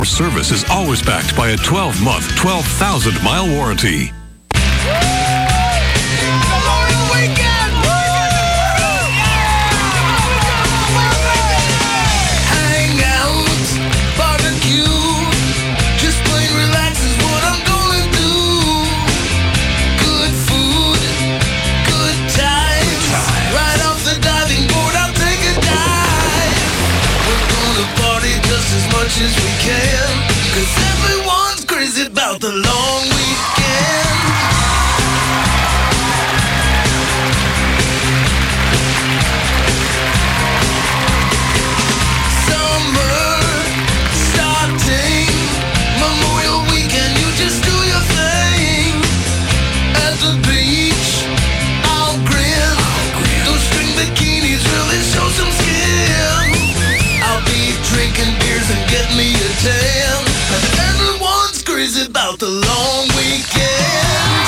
Service is always backed by a 12-month, 12,000-mile warranty. As we can, 'cause everyone's crazy about the long weekend. Summer starting, Memorial Weekend, you just do your thing. At the beach, I'll grin. Those string bikinis really show some skin. I'll be drinking beers and get me a tan. Everyone's crazy about the long weekend.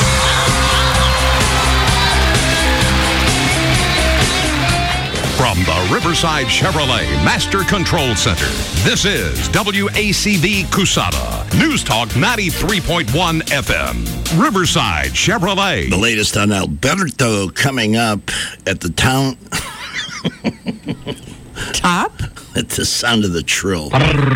From the Riverside Chevrolet Master Control Center, this is WACV Cusada, News Talk 93.1 FM. Riverside Chevrolet. The latest on Alberto coming up at the town. Top? It's the sound of the trill.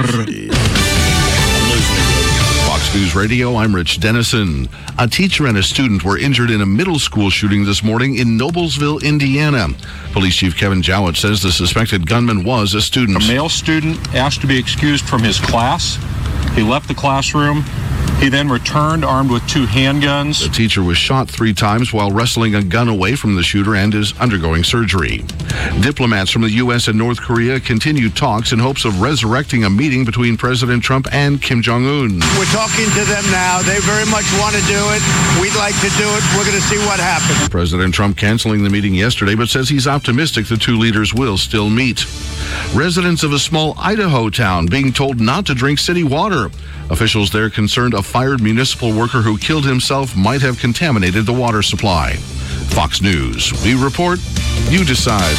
Fox News Radio, I'm Rich Dennison. A teacher and a student were injured in a middle school shooting this morning in Noblesville, Indiana. Police Chief Kevin Jowett says the suspected gunman was a student. A male student asked to be excused from his class. He left the classroom. He then returned armed with 2 handguns. The teacher was shot 3 times while wrestling a gun away from the shooter and is undergoing surgery. Diplomats from the U.S. and North Korea continue talks in hopes of resurrecting a meeting between President Trump and Kim Jong-un. We're talking to them now. They very much want to do it. We'd like to do it. We're going to see what happens. President Trump canceling the meeting yesterday, but says he's optimistic the 2 leaders will still meet. Residents of a small Idaho town being told not to drink city water. Officials there concerned a fired municipal worker who killed himself might have contaminated the water supply. Fox News. We report, you decide.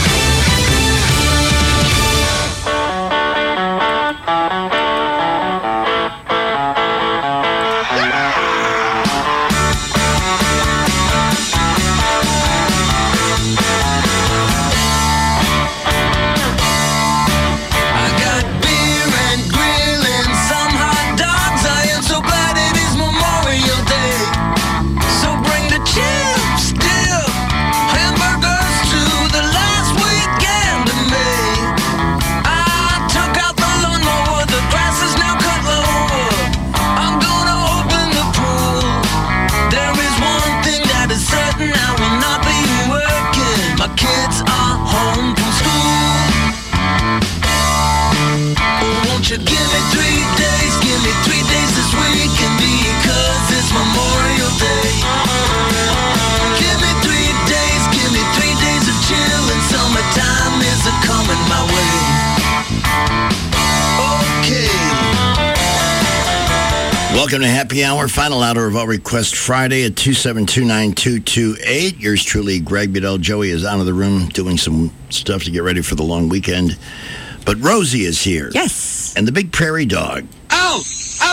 Welcome to Happy Hour, final hour of All Request Friday at 2729228. Yours truly, Greg Bedell. Joey is out of the room doing some stuff to get ready for the long weekend. But Rosie is here. Yes. And the big prairie dog. Alan!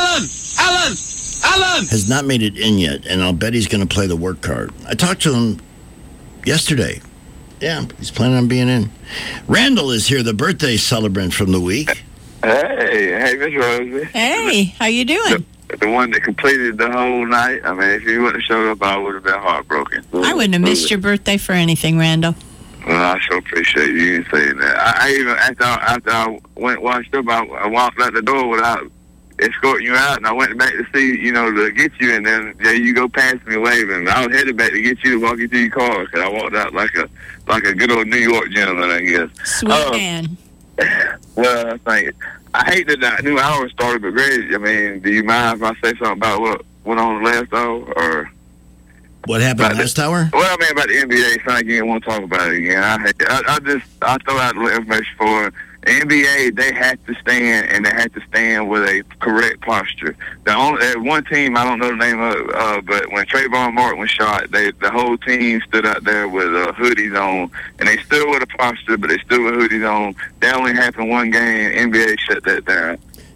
Has not made it in yet, and I'll bet he's going to play the work card. I talked to him yesterday. Yeah, he's planning on being in. Randall is here, the birthday celebrant from the week. Hey, Miss Rosie. Hey, how you doing? The one that completed the whole night. I mean, if you wouldn't have showed up, I would have been heartbroken. I wouldn't have missed your birthday for anything, Randall. Well, I sure appreciate you saying that. I even, after I went washed up, I walked out the door without escorting you out, and I went back to see, to get you, and then you go past me waving. I was headed back to get you to walk you to your car, because I walked out like a good old New York gentleman, I guess. Sweet man. Well, I hate that the new hour started, but Greg, I mean, do you mind if I say something about what went on the last hour, or what happened last hour? Well, I mean about the NBA. So I didn't want to talk about it again. I throw out the information for the NBA. They had to stand, and they had to stand with a correct posture. The only one team I don't know the name of, but when Trayvon Martin was shot, the whole team stood out there with hoodies on, and they stood with a posture, but they stood with hoodies on. That only happened one game. NBA shut that down.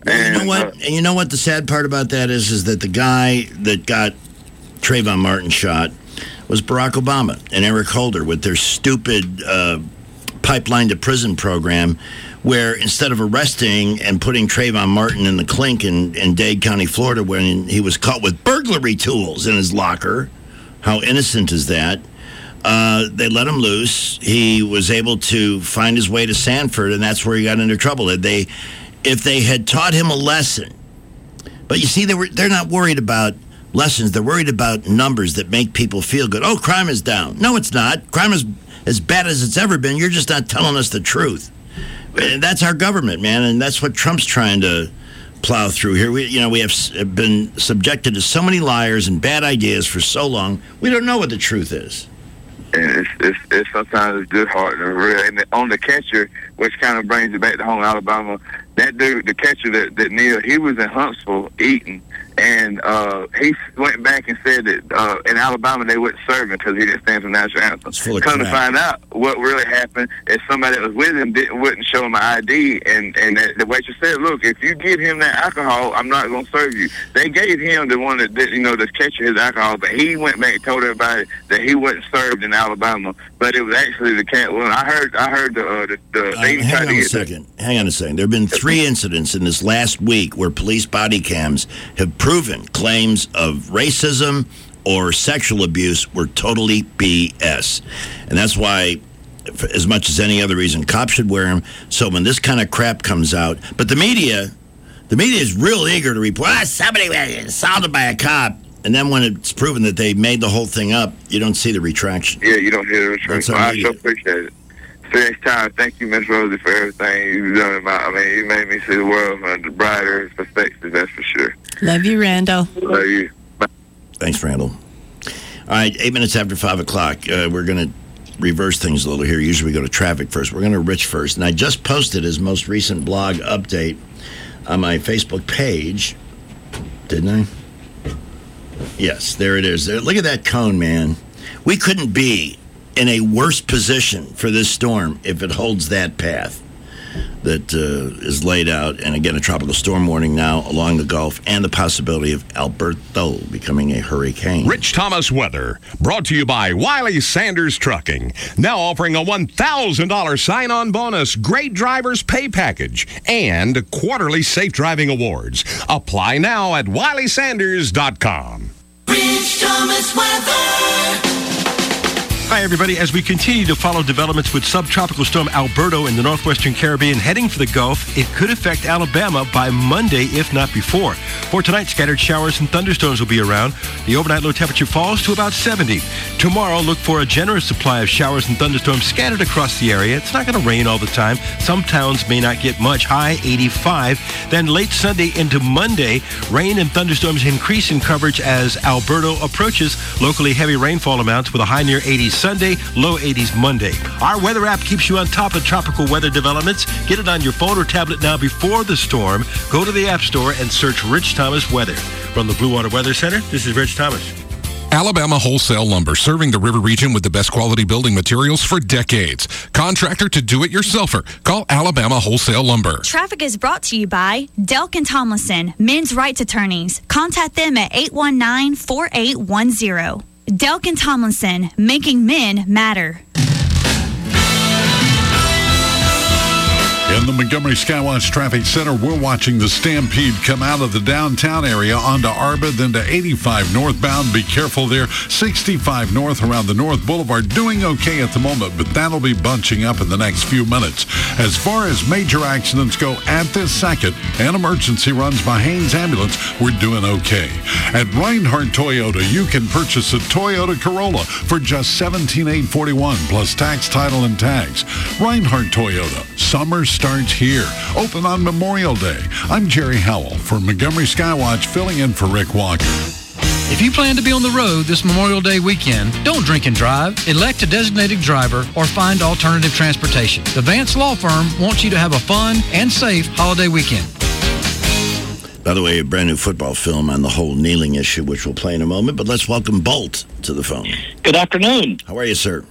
And you know what? And you know what the sad part about that is that the guy that got Trayvon Martin shot was Barack Obama and Eric Holder with their stupid pipeline to prison program, where instead of arresting and putting Trayvon Martin in the clink in Dade County, Florida, when he was caught with burglary tools in his locker, how innocent is that? They let him loose. He was able to find his way to Sanford, and that's where he got into trouble. If they had taught him a lesson, but you see, they're not worried about lessons. They're worried about numbers that make people feel good. Oh, crime is down. No, it's not. Crime is as bad as it's ever been. You're just not telling us the truth. And that's our government, man, and that's what Trump's trying to plow through here. We have been subjected to so many liars and bad ideas for so long. We don't know what the truth is. And it's sometimes disheartening, really. And on the catcher, which kind of brings it back to home, Alabama, that dude, the catcher that Neil, he was in Huntsville eating, and he went back and said that in Alabama they wouldn't serve him because he didn't stand for the national anthem. Come to find out, what really happened is somebody that was with him wouldn't show him an ID, and the waitress said, "Look, if you give him that alcohol, I'm not going to serve you." They gave him the one that the catcher his alcohol, but he went back and told everybody that he wasn't served in Alabama, but it was actually the cat. Well, I heard the Hang on a second. There have been 3 incidents in this last week where police body cams have proven claims of racism or sexual abuse were totally BS. And that's why, as much as any other reason, cops should wear them. So when this kind of crap comes out, but the media is real eager to report, somebody was assaulted by a cop. And then when it's proven that they made the whole thing up, you don't see the retraction. Yeah, you don't hear the retraction. I so appreciate it. So next time, thank you, Miss Rosie, for everything you've done. You made me see the world from a brighter perspective, that's for sure. Love you, Randall. Love you. Bye. Thanks, Randall. All right, 8 minutes after 5 o'clock. We're going to reverse things a little here. Usually we go to traffic first. We're going to Rich first. And I just posted his most recent blog update on my Facebook page. Didn't I? Yes, there it is. Look at that cone, man. We couldn't be in a worse position for this storm if it holds that path that is laid out. And again, a tropical storm warning now along the Gulf and the possibility of Alberto becoming a hurricane. Rich Thomas weather, brought to you by Wiley Sanders Trucking. Now offering a $1,000 sign-on bonus, great driver's pay package, and quarterly safe driving awards. Apply now at WileySanders.com. Rich Thomas weather. Hi, everybody. As we continue to follow developments with subtropical storm Alberto in the northwestern Caribbean heading for the Gulf, it could affect Alabama by Monday, if not before. For tonight, scattered showers and thunderstorms will be around. The overnight low temperature falls to about 70. Tomorrow, look for a generous supply of showers and thunderstorms scattered across the area. It's not going to rain all the time. Some towns may not get much. High 85. Then late Sunday into Monday, rain and thunderstorms increase in coverage as Alberto approaches. Locally heavy rainfall amounts with a high near 80 Sunday, low 80s Monday. Our weather app keeps you on top of tropical weather developments. Get it on your phone or tablet now before the storm. Go to the App Store and search Rich Thomas Weather. From the Blue Water Weather Center, this is Rich Thomas. Alabama Wholesale Lumber, serving the river region with the best quality building materials for decades. Contractor to do-it-yourselfer. Call Alabama Wholesale Lumber. Traffic is brought to you by Delk and Tomlinson, men's rights attorneys. Contact them at 819-4810. Delk and Tomlinson, making men matter. In the Montgomery Skywatch Traffic Center, we're watching the Stampede come out of the downtown area onto Arba, then to 85 northbound. Be careful there. 65 north around the North Boulevard. Doing okay at the moment, but that'll be bunching up in the next few minutes. As far as major accidents go at this second, and emergency runs by Haynes Ambulance, we're doing okay. At Reinhardt Toyota, you can purchase a Toyota Corolla for just $17,841 plus tax, title, and tags. Reinhardt Toyota. Summer starts here. Open on Memorial Day. I'm Jerry Howell for Montgomery Skywatch, filling in for Rick Walker. If you plan to be on the road this Memorial Day weekend, don't drink and drive. Elect a designated driver or find alternative transportation. The Vance Law Firm wants you to have a fun and safe holiday weekend. By the way, a brand new football film on the whole kneeling issue, which we'll play in a moment. But let's welcome Bolt to the phone. Good afternoon. How are you, sir?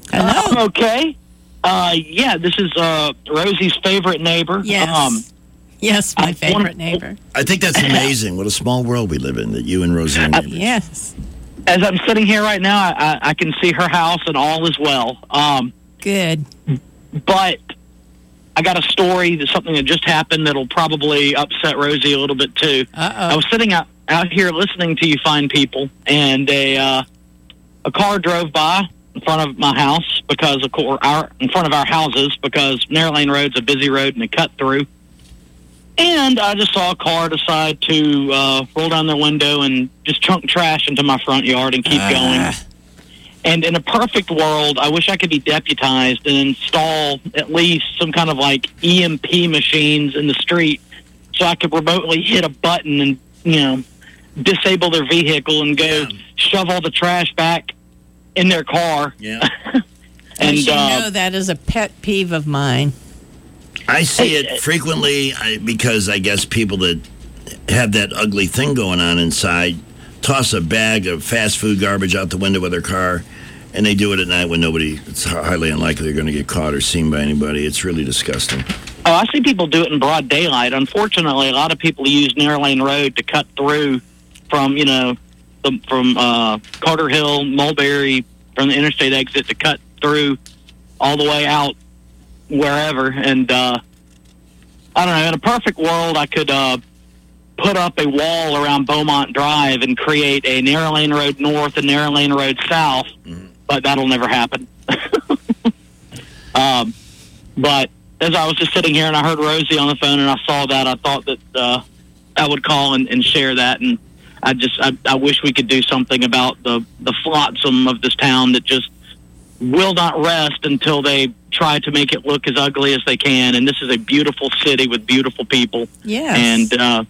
I'm okay. This is Rosie's favorite neighbor. Yes. Yes, my favorite neighbor. I think that's amazing. What a small world we live in, that you and Roseanne are neighbors. Yes. As I'm sitting here right now, I can see her house and all is well. Good. But I got a story, something that just happened that'll probably upset Rosie a little bit too. I was sitting out here listening to you fine people, and a car drove by in front of my house in front of our houses, because Narrow Lane Road's a busy road and a cut through. And I just saw a car decide to roll down their window and just chunk trash into my front yard and keep going. And in a perfect world, I wish I could be deputized and install at least some kind of like EMP machines in the street, so I could remotely hit a button and, disable their vehicle and go shove all the trash back in their car. Yeah. And that is a pet peeve of mine. I see it frequently because I guess people that have that ugly thing going on inside toss a bag of fast food garbage out the window of their car, and they do it at night when it's highly unlikely they're going to get caught or seen by anybody. It's really disgusting. Oh, I see people do it in broad daylight. Unfortunately, a lot of people use Narrow Lane Road to cut through from Carter Hill, Mulberry, from the interstate exit to cut through all the way out wherever. And I don't know, in a perfect world, I could put up a wall around Beaumont Drive and create a Narrow Lane Road North and Narrow Lane Road South, but that'll never happen. But as I was just sitting here and I heard Rosie on the phone and I saw that, I thought that I would call and share that. And I wish we could do something about the flotsam of this town that just will not rest until they try to make it look as ugly as they can. And this is a beautiful city with beautiful people. Yes. And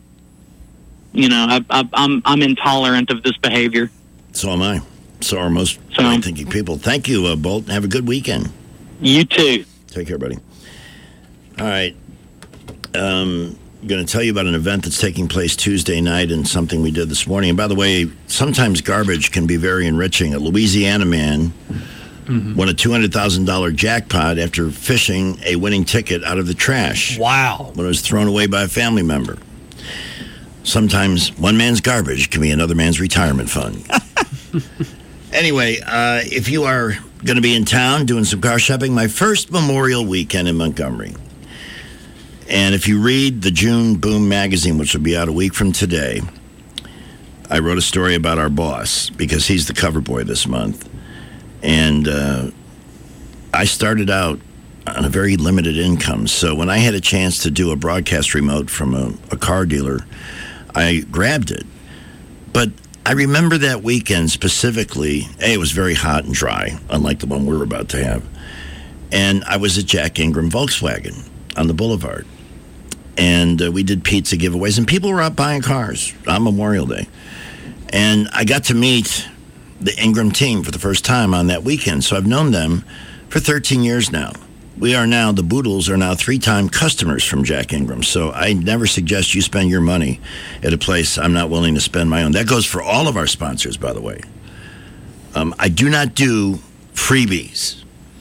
I'm intolerant of this behavior. So am I. So are most right-thinking people. Thank you, Bolt. Have a good weekend. You too. Take care, buddy. All right. I'm going to tell you about an event that's taking place Tuesday night and something we did this morning. And by the way, sometimes garbage can be very enriching. A Louisiana man won a $200,000 jackpot after fishing a winning ticket out of the trash. Wow. When it was thrown away by a family member. Sometimes one man's garbage can be another man's retirement fund. Anyway, if you are going to be in town doing some car shopping, my first Memorial weekend in Montgomery. And if you read the June Boom magazine, which will be out a week from today, I wrote a story about our boss because he's the cover boy this month. And I started out on a very limited income. So when I had a chance to do a broadcast remote from a car dealer, I grabbed it. But I remember that weekend specifically, it was very hot and dry, unlike the one we're about to have. And I was at Jack Ingram Volkswagen on the boulevard. And we did pizza giveaways, and people were out buying cars on Memorial Day. And I got to meet the Ingram team for the first time on that weekend. So I've known them for 13 years now. The Boodles are now 3-time customers from Jack Ingram. So I never suggest you spend your money at a place I'm not willing to spend my own. That goes for all of our sponsors, by the way. I do not do freebies.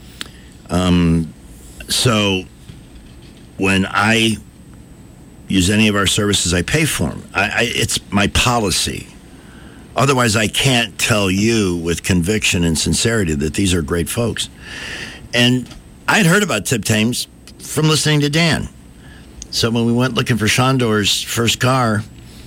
So when I use any of our services, I pay for them. It's my policy. Otherwise, I can't tell you with conviction and sincerity that these are great folks. And I'd heard about Tip Thames from listening to Dan. So when we went looking for Shondor's first car,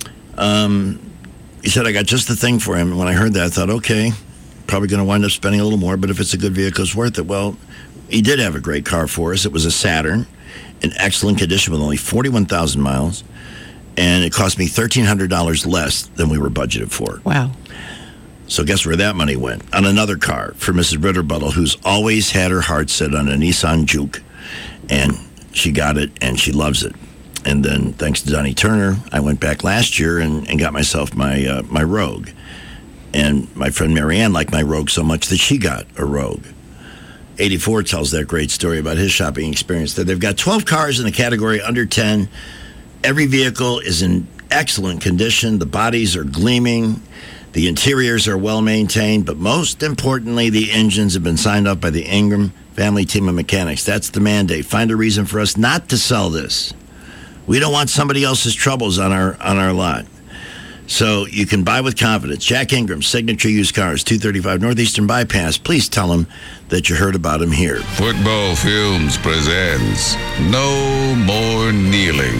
he said, I got just the thing for him. And when I heard that, I thought, okay, probably going to wind up spending a little more, but if it's a good vehicle, it's worth it. Well, he did have a great car for us. It was a Saturn in excellent condition with only 41,000 miles. And it cost me $1,300 less than we were budgeted for. Wow. So guess where that money went? On another car for Mrs. Ritterbuttle, who's always had her heart set on a Nissan Juke. And she got it, and she loves it. And then, thanks to Donnie Turner, I went back last year and got myself my my Rogue. And my friend Marianne liked my Rogue so much that she got a Rogue. 84 tells that great story about his shopping experience. That they've got 12 cars in the category under 10. Every vehicle is in excellent condition. The bodies are gleaming. The interiors are well maintained. But most importantly, the engines have been signed up by the Ingram family team of mechanics. That's the mandate. Find a reason for us not to sell this We don't want somebody else's troubles on our lot. So you can buy with confidence. Jack Ingram, Signature Used Cars, 235 Northeastern Bypass. Please tell him that you heard about him here. Football Films presents No More Kneeling.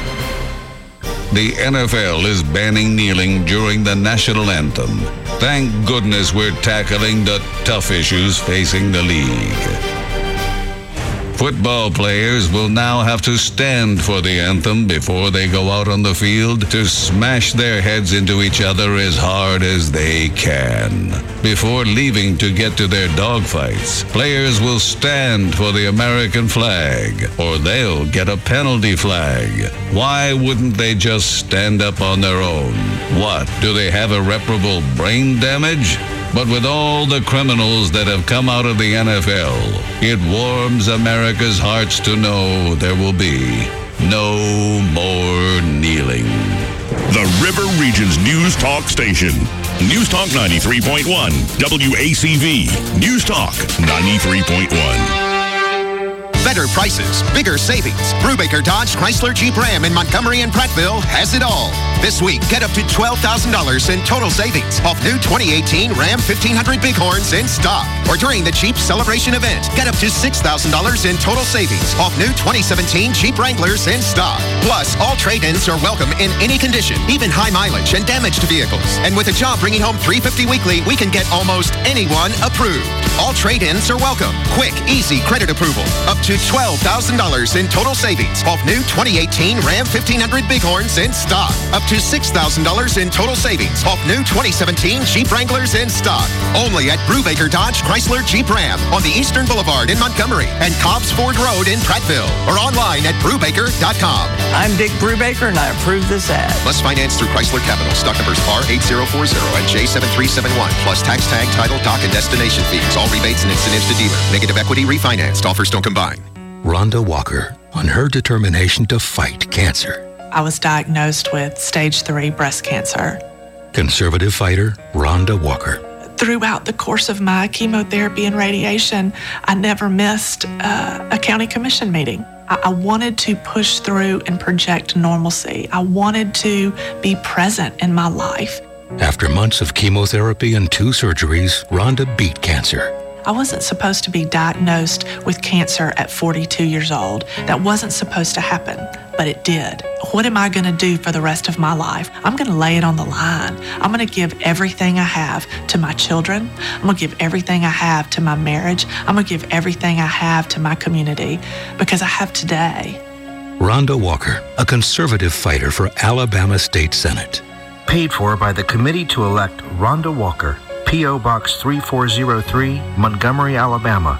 The NFL is banning kneeling during the national anthem. Thank goodness we're tackling the tough issues facing the league. Football players will now have to stand for the anthem before they go out on the field to smash their heads into each other as hard as they can. Before leaving to get to their dogfights, players will stand for the American flag, or they'll get a penalty flag. Why wouldn't they just stand up on their own? What, do they have irreparable brain damage? But with all the criminals that have come out of the NFL, it warms America's hearts to know there will be no more kneeling. The River Region's News Talk station. News Talk 93.1. WACV. News Talk 93.1. Better prices, bigger savings. Brubaker Dodge, Chrysler, Jeep Ram in Montgomery and Prattville has it all. This week, get up to $12,000 in total savings off new 2018 Ram 1500 Bighorns in stock. Or during the Jeep Celebration event, get up to $6,000 in total savings off new 2017 Jeep Wranglers in stock. Plus, all trade-ins are welcome in any condition, even high mileage and damaged vehicles. And with a job bringing home $350 weekly, we can get almost anyone approved. All trade-ins are welcome. Quick, easy credit approval. Up to $12,000 in total savings off new 2018 Ram 1500 Bighorns in stock. Up to $6,000 in total savings off new 2017 Jeep Wranglers in stock. Only at Brubaker Dodge, Chrysler, Jeep Ram on the Eastern Boulevard in Montgomery and Cobbs Ford Road in Prattville. Or online at Brubaker.com. I'm Dick Brubaker and I approve this ad. Plus finance through Chrysler Capital. Stock numbers R8040 and J7371. Plus tax tag, title, dock, and destination fees. All rebates and incentives to dealer. Negative equity refinanced. Offers don't combine. Rhonda Walker on her determination to fight cancer. I was diagnosed with stage 3 breast cancer. Conservative fighter Rhonda Walker. Throughout the course of my chemotherapy and radiation, I never missed a county commission meeting. I wanted to push through and project normalcy. I wanted to be present in my life. After months of chemotherapy and 2 surgeries, Rhonda beat cancer. I wasn't supposed to be diagnosed with cancer at 42 years old. That wasn't supposed to happen, but it did. What am I going to do for the rest of my life? I'm going to lay it on the line. I'm going to give everything I have to my children. I'm going to give everything I have to my marriage. I'm going to give everything I have to my community because I have today. Rhonda Walker, a conservative fighter for Alabama State Senate. Paid for by the Committee to Elect Rhonda Walker. P.O. Box 3403, Montgomery, Alabama,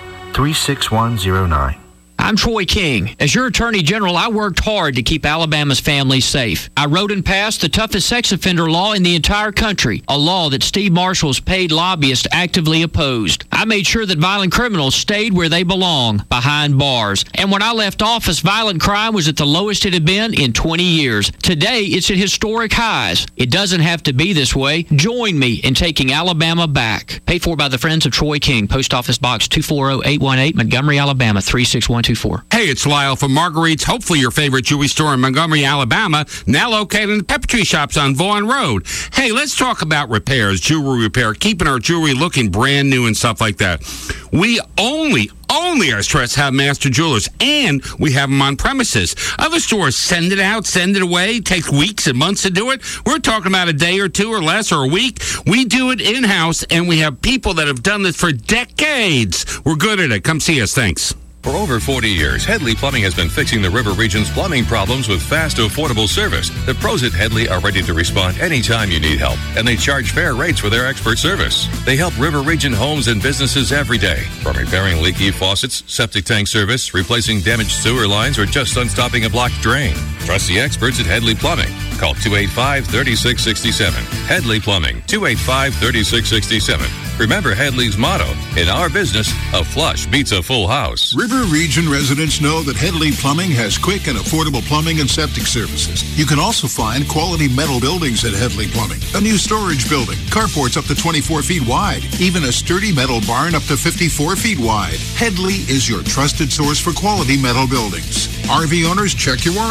36109. I'm Troy King. As your Attorney General, I worked hard to keep Alabama's families safe. I wrote and passed the toughest sex offender law in the entire country, a law that Steve Marshall's paid lobbyists actively opposed. I made sure that violent criminals stayed where they belong, behind bars. And when I left office, violent crime was at the lowest it had been in 20 years. Today, it's at historic highs. It doesn't have to be this way. Join me in taking Alabama back. Paid for by the Friends of Troy King. Post Office Box 240818, Montgomery, Alabama, 36124. Hey, it's Lyle from Marguerite's, hopefully your favorite jewelry store in Montgomery, Alabama, now located in the Pepper Tree Shops on Vaughan Road. Hey, let's talk about repairs, jewelry repair, keeping our jewelry looking brand new and stuff like that. We only our stores have master jewelers, and we have them on premises. Other stores send it out, send it away, takes weeks and months to do it. We're talking about a day or two or less or a week. We do it in-house, and we have people that have done this for decades. We're good at it. Come see us. Thanks. For over 40 years, Headley Plumbing has been fixing the River Region's plumbing problems with fast, affordable service. The pros at Headley are ready to respond anytime you need help, and they charge fair rates for their expert service. They help River Region homes and businesses every day, from repairing leaky faucets, septic tank service, replacing damaged sewer lines, or just unstopping a blocked drain. Trust the experts at Headley Plumbing. Call 285-3667. Headley Plumbing, 285-3667. Remember Headley's motto, in our business, a flush beats a full house. River Region residents know that Headley Plumbing has quick and affordable plumbing and septic services. You can also find quality metal buildings at Headley Plumbing. A new storage building, carports up to 24 feet wide, even a sturdy metal barn up to 54 feet wide. Headley is your trusted source for quality metal buildings. RV owners, check your warranty.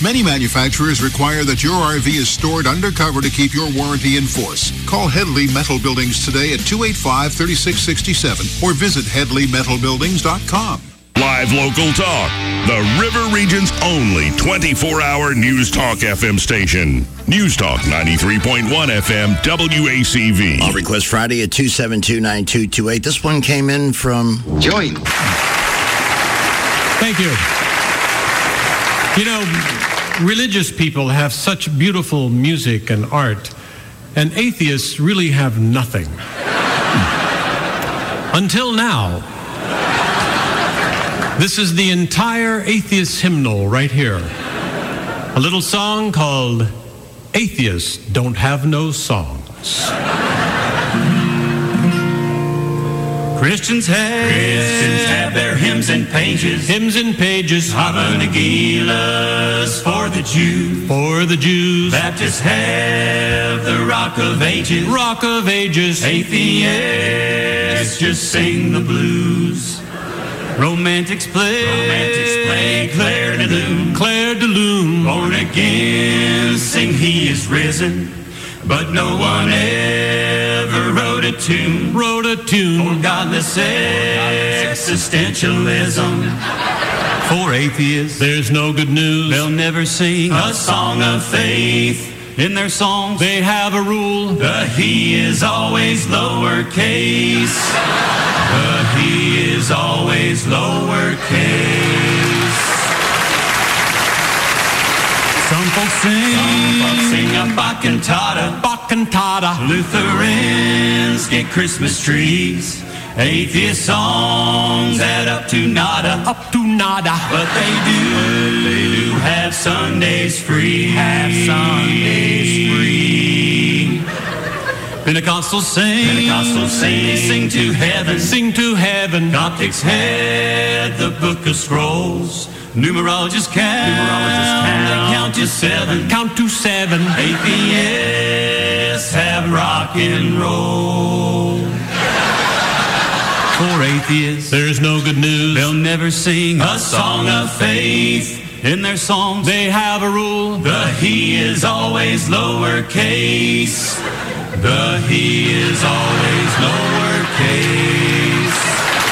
Many manufacturers require that your RV is stored undercover to keep your warranty in force. Call Headley Metal Buildings today at 285-3667 or visit HeadleyMetalBuildings.com. Live local talk. The River Region's only 24-hour News Talk FM station. News Talk 93.1 FM WACV. All Request Friday at 272-9228. This one came in from Joey. Thank you. You know, religious people have such beautiful music and art, and atheists really have nothing. Until now. This is the entire atheist hymnal right here. A little song called Atheists Don't Have No Songs. Christians have their hymns and pages. Hymns and pages. Hava Nagilas for the Jews. For the Jews. Baptists have the Rock of Ages. Rock of Ages. Atheists just sing the blues. Romantics play Claire de Lune. Claire de Lune. Born again, sing He is risen. But no one ever wrote a tune. For godless existentialism. For atheists, there's no good news. They'll never sing a song of faith. In their songs, they have a rule. The He is always lowercase. The He is always lowercase. Some folks sing a Bach cantata. Lutherans get Christmas trees. Atheist songs add up to nada. But they do have Sundays free. Pentecostals sing to heaven. Coptics had the Book of Scrolls. Numerologists count to seven. Atheists have rock and roll. For atheists, there's no good news. They'll never sing a song of faith. In their songs, they have a rule. The He is always lowercase. The He is always lowercase.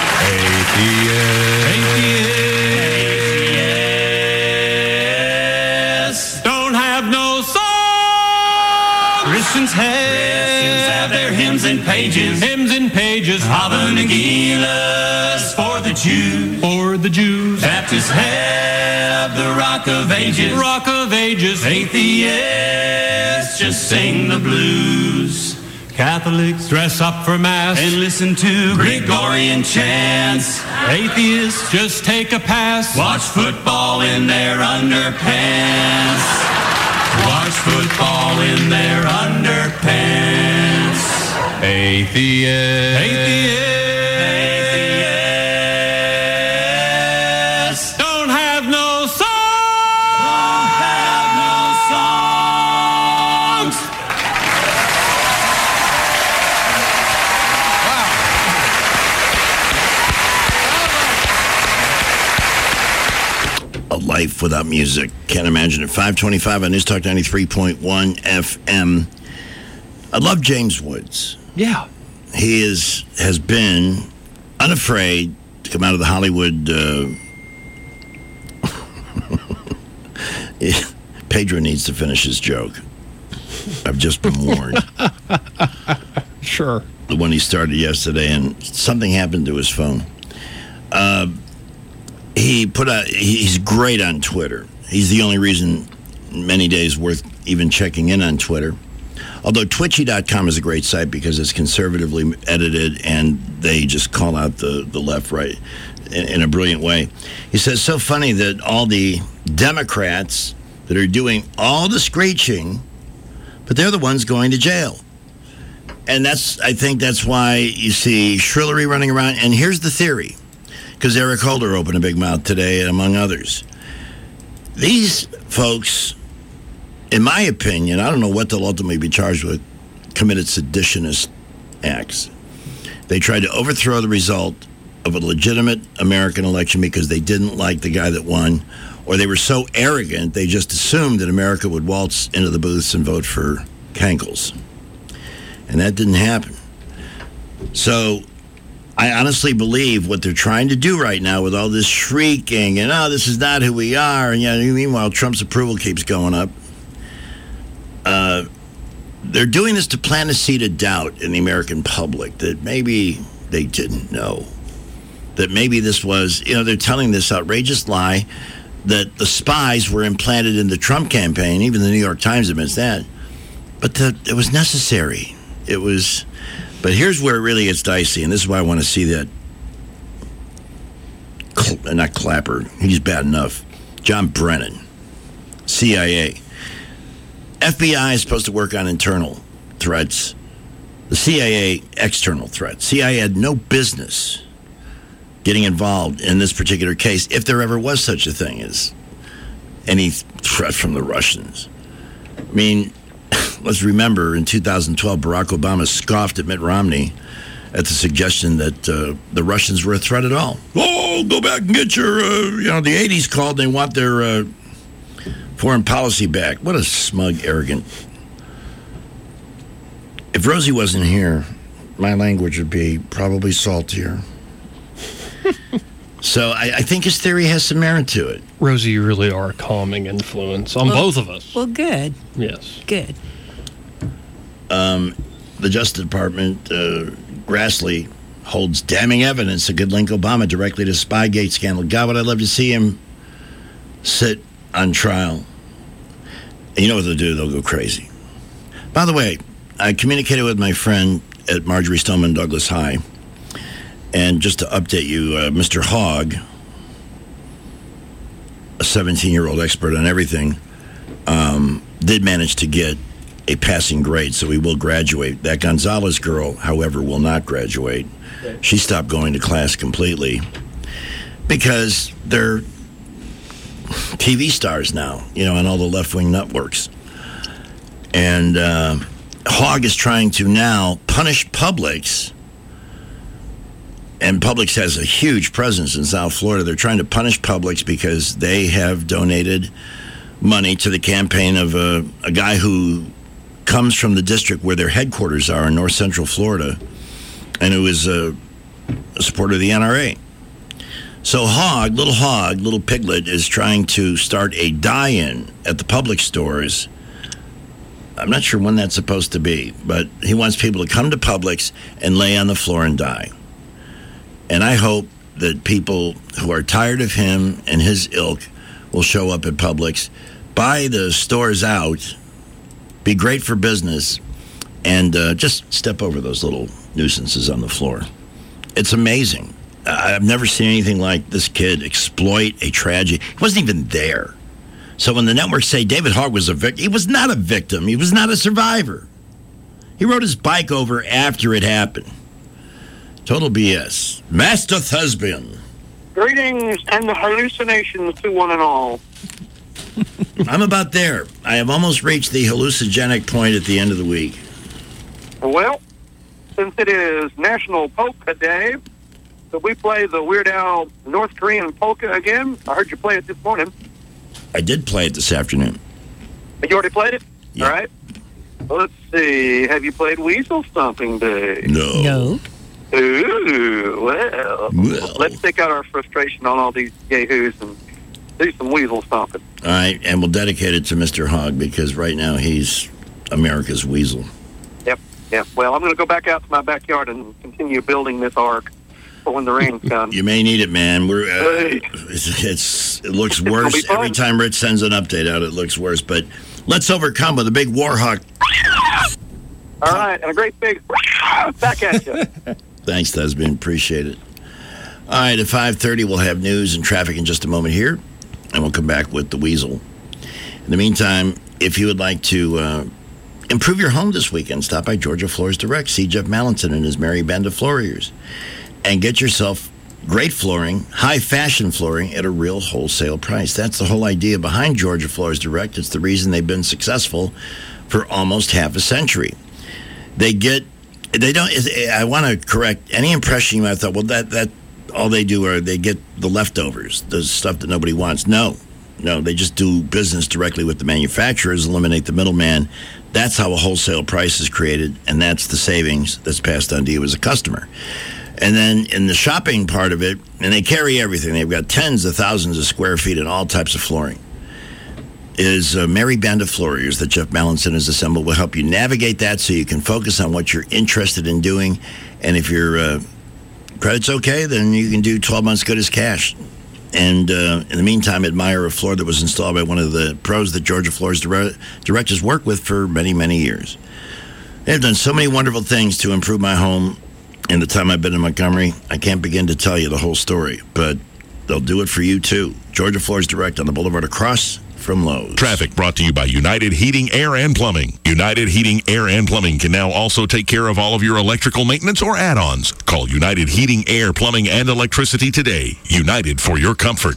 Atheists don't have no song. Christians have their hymns and pages. Hava Nagilas for the Jews. Baptists have the Rock of Ages. Atheists just sing the blues. Catholics dress up for Mass and listen to Gregorian chants. Atheists just take a pass. Watch football in their underpants. Atheists don't have no songs. A life without music. Can't imagine it. 525 on News Talk 93.1 FM. I love James Woods. Yeah. He has been unafraid to come out of the Hollywood. Pedro needs to finish his joke. I've just been warned. Sure. The one he started yesterday, and something happened to his phone. He's great on Twitter. He's the only reason many days worth even checking in on Twitter. Although Twitchy.com is a great site because it's conservatively edited and they just call out the left, right, in a brilliant way. He says, so funny that all the Democrats that are doing all the screeching, but they're the ones going to jail. And I think that's why you see Shrillery running around. And here's the theory, because Eric Holder opened a big mouth today, among others. These folks, in my opinion, I don't know what they'll ultimately be charged with, committed seditionist acts. They tried to overthrow the result of a legitimate American election because they didn't like the guy that won, or they were so arrogant, they just assumed that America would waltz into the booths and vote for Kankles. And that didn't happen. So I honestly believe what they're trying to do right now with all this shrieking and, oh, this is not who we are, and meanwhile, Trump's approval keeps going up. They're doing this to plant a seed of doubt in the American public that maybe they didn't know. That maybe this was, they're telling this outrageous lie that the spies were implanted in the Trump campaign. Even the New York Times admits that. But it was necessary. But here's where it really gets dicey, and this is why I want to see that. Not Clapper. He's bad enough. John Brennan, CIA. FBI is supposed to work on internal threats. The CIA, external threats. CIA had no business getting involved in this particular case, if there ever was such a thing as any threat from the Russians. I mean, let's remember, in 2012, Barack Obama scoffed at Mitt Romney at the suggestion that the Russians were a threat at all. Oh, go back and get your, the 80s called, they want their foreign policy back. What a smug, arrogant. If Rosie wasn't here, my language would be probably saltier. So I think his theory has some merit to it. Rosie, you really are a calming influence on both of us. Well, good. Yes. Good. The Justice Department, Grassley, holds damning evidence that could link Obama directly to Spygate scandal. God, would I love to see him sit on trial. And you know what they'll do? They'll go crazy. By the way, I communicated with my friend at Marjorie Stoneman Douglas High. And just to update you, Mr. Hogg, a 17-year-old expert on everything, did manage to get a passing grade, so he will graduate. That Gonzalez girl, however, will not graduate. She stopped going to class completely because they're TV stars now, on all the left-wing networks. And Hogg is trying to now punish Publix. And Publix has a huge presence in South Florida. They're trying to punish Publix because they have donated money to the campaign of a guy who comes from the district where their headquarters are in North Central Florida, and who is a supporter of the NRA. So Hogg, little piglet, is trying to start a die-in at the Publix stores. I'm not sure when that's supposed to be, but he wants people to come to Publix and lay on the floor and die. And I hope that people who are tired of him and his ilk will show up at Publix, buy the stores out, be great for business, and just step over those little nuisances on the floor. It's amazing. I've never seen anything like this kid exploit a tragedy. He wasn't even there. So when the networks say David Hogg was a victim, he was not a victim. He was not a survivor. He rode his bike over after it happened. Total BS. Master Thespian. Greetings and hallucinations to one and all. I'm about there. I have almost reached the hallucinogenic point at the end of the week. Well, since it is National Polka Day, could we play the Weird Al North Korean polka again? I heard you play it this morning. I did play it this afternoon. You already played it? Yeah. All right. Well, let's see. Have you played Weasel Stomping Day? No. Ooh, well, let's take out our frustration on all these yahoos and do some weasel stomping. All right, and we'll dedicate it to Mr. Hogg because right now he's America's weasel. Yep. Well, I'm going to go back out to my backyard and continue building this ark for when the rains come. You may need it, man. It looks worse. Every time Rich sends an update out, it looks worse. But let's overcome with a big war hawk. All right, and a great big back at you. Thanks, Thespian. Appreciate it. All right, at 5:30, we'll have news and traffic in just a moment here, and we'll come back with the weasel. In the meantime, if you would like to improve your home this weekend, stop by Georgia Floors Direct. See Jeff Mallinson and his merry band of floriers, and get yourself great flooring, high-fashion flooring at a real wholesale price. That's the whole idea behind Georgia Floors Direct. It's the reason they've been successful for almost half a century. I want to correct any impression you might have thought, well, that all they do are they get the leftovers, the stuff that nobody wants. No. No, they just do business directly with the manufacturers, eliminate the middleman. That's how a wholesale price is created, and that's the savings that's passed on to you as a customer. And then in the shopping part of it, and they carry everything. They've got tens of thousands of square feet and all types of flooring. Is a merry band of floorers that Jeff Mallinson has assembled will help you navigate that so you can focus on what you're interested in doing. And if your credit's okay, then you can do 12 months good as cash. And in the meantime, admire a floor that was installed by one of the pros that Georgia Floors directors worked with for many, many years. They've done so many wonderful things to improve my home in the time I've been in Montgomery. I can't begin to tell you the whole story, but they'll do it for you, too. Georgia Floors Direct on the Boulevard across from Lowe's. Traffic brought to you by United Heating, Air, and Plumbing. United Heating, Air, and Plumbing can now also take care of all of your electrical maintenance or add-ons. Call United Heating, Air, Plumbing, and Electricity today. United for your comfort.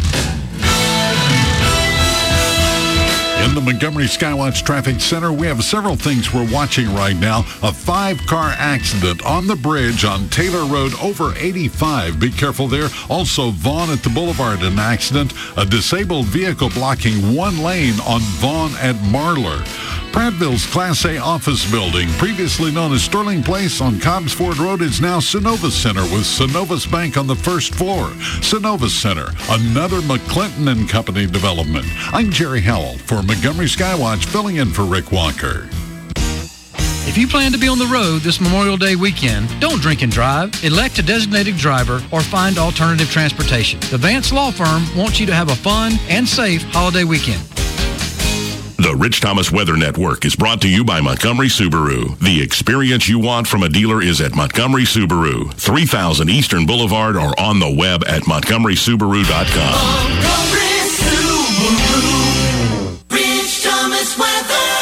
In the Montgomery Skywatch Traffic Center, we have several things we're watching right now. A 5-car accident on the bridge on Taylor Road over 85. Be careful there. Also, Vaughn at the Boulevard, an accident. A disabled vehicle blocking one lane on Vaughn at Marlar. Prattville's Class A office building, previously known as Sterling Place on Cobbs Ford Road, is now Synovus Center with Synovus Bank on the first floor. Synovus Center, another McClinton & Company development. I'm Jerry Howell for Montgomery Skywatch, filling in for Rick Walker. If you plan to be on the road this Memorial Day weekend, don't drink and drive. Elect a designated driver or find alternative transportation. The Vance Law Firm wants you to have a fun and safe holiday weekend. The Rich Thomas Weather Network is brought to you by Montgomery Subaru. The experience you want from a dealer is at Montgomery Subaru, 3000 Eastern Boulevard, or on the web at montgomerysubaru.com. Montgomery Subaru, Rich Thomas Weather.